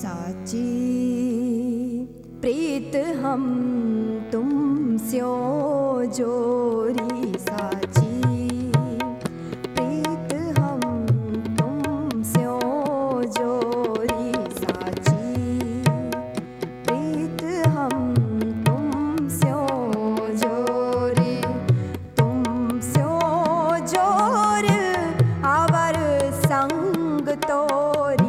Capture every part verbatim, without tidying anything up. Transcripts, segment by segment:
साची प्रीत हम तुम स्यो जोरी साची प्रीत हम तुम स्यो जोरी साची प्रीत हम तुम स्यो जोरी तुम स्यो जोर आवर संग तोरी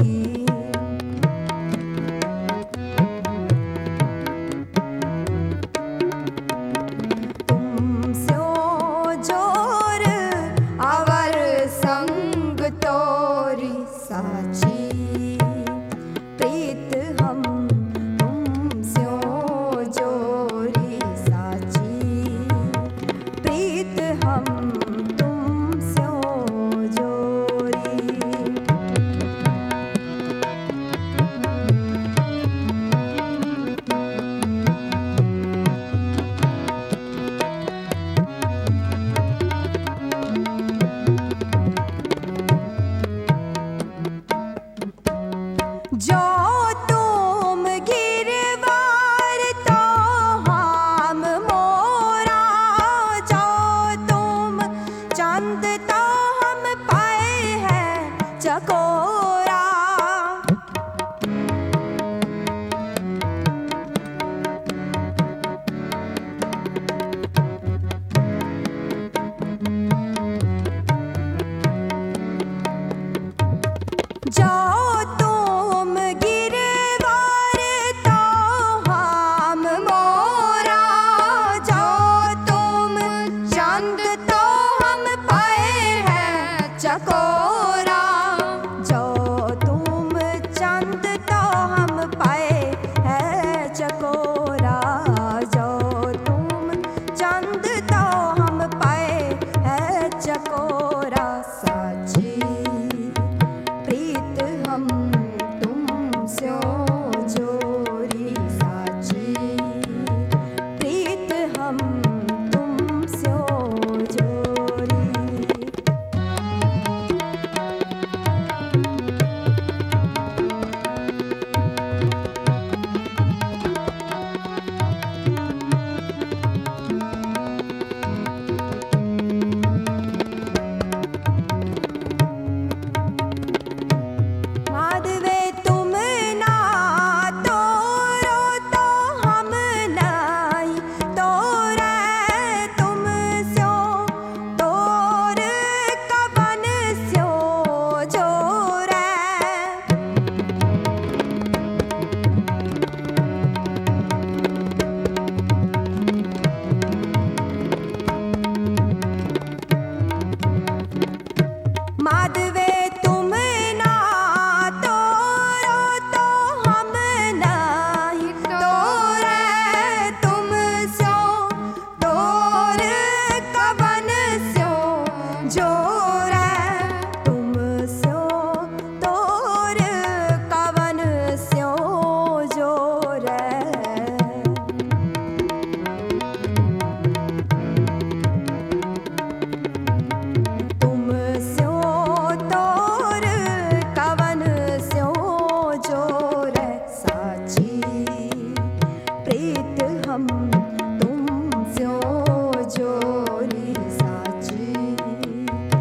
साची प्रीत हम तुम स्यो जोरी साची प्रीत हम तुम स्यो जोरी जो तुम गिरवार तो हम मोरा जो तुम चंद तो हम पाए हैं चकोरा जो चकोरा जो तुम चंद तो हम पाए है चकोरा जो तुम चंद तो हम पाए है चकोरा साची प्रीत हम तुम स्यो जोरी साची प्रीत हम तुम स्यो जोरी माधवे तुम ना तोरो तो हम नहीं तोरे तुम स्यो तोर कवन स्यो जोरे तुम स्यो तोर कवन स्यो जोरे प्रीत हम तुम स्यो जोरी साची।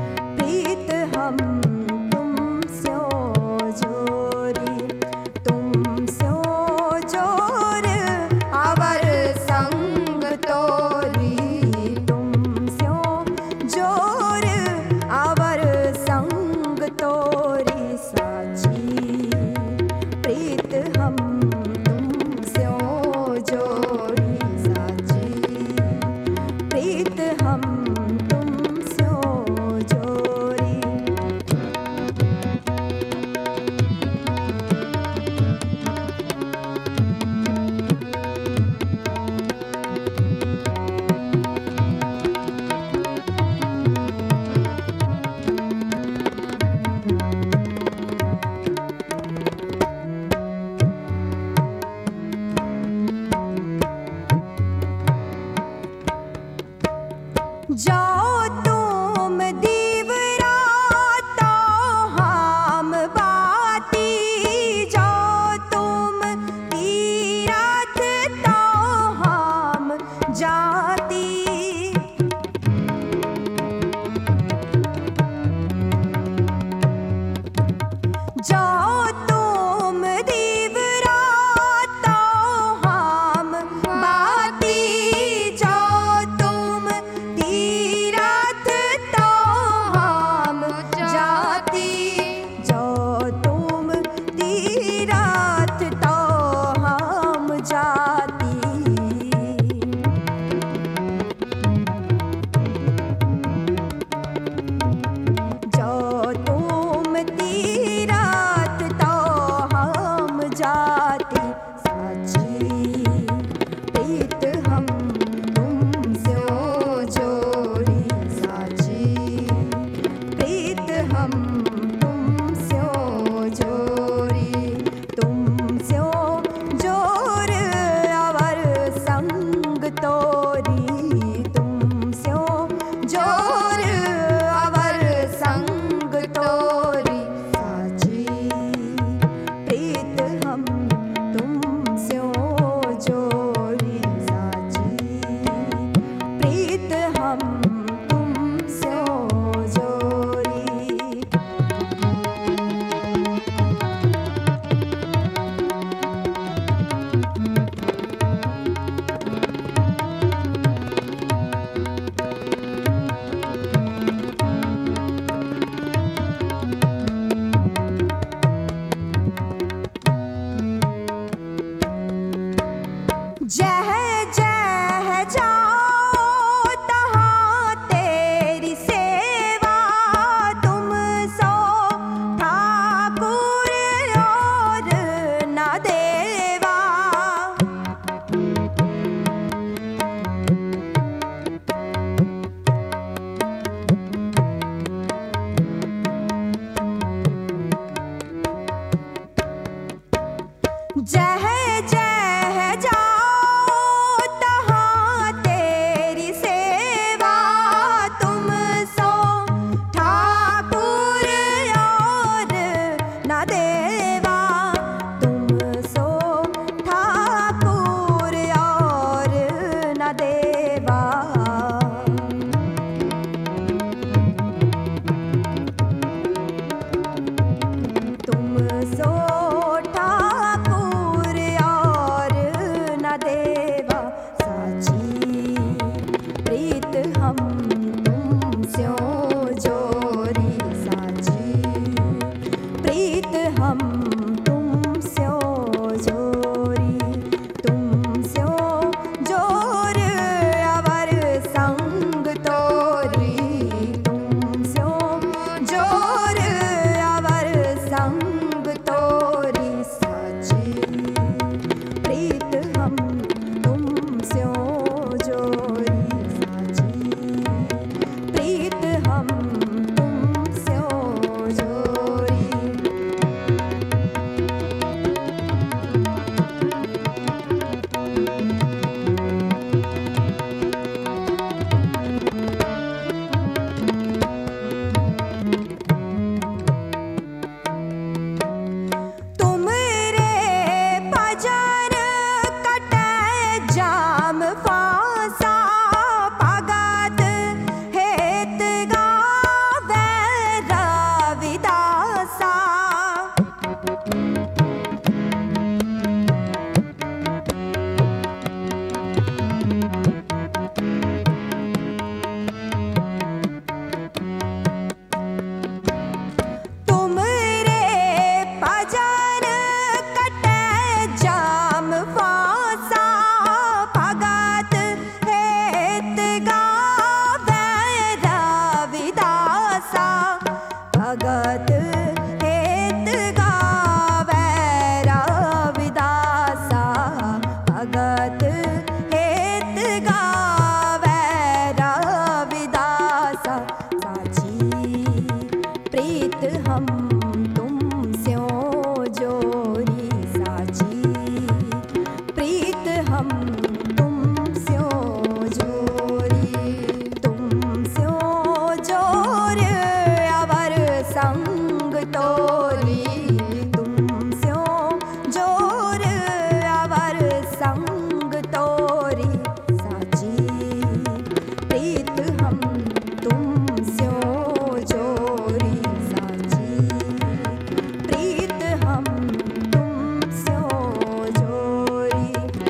तोरी तुम स्यो जोर अवर संग तोरी साची प्रीत हम तुम स्यो जोरी साची प्रीत हम तुम स्यो जोरी।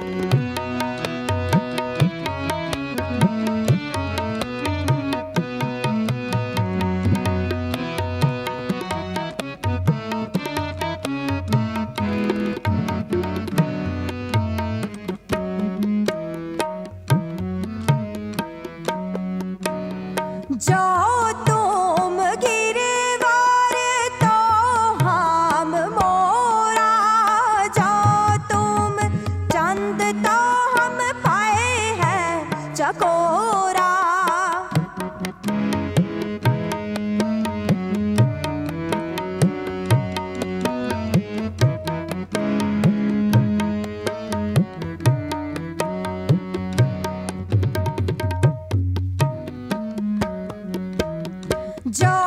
जो तुम गिरवार तो हम मोरा जो तुम चंद तो हम पाए हैं चकोरा। जो